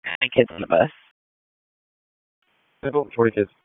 How many kids on the bus? About 40 kids.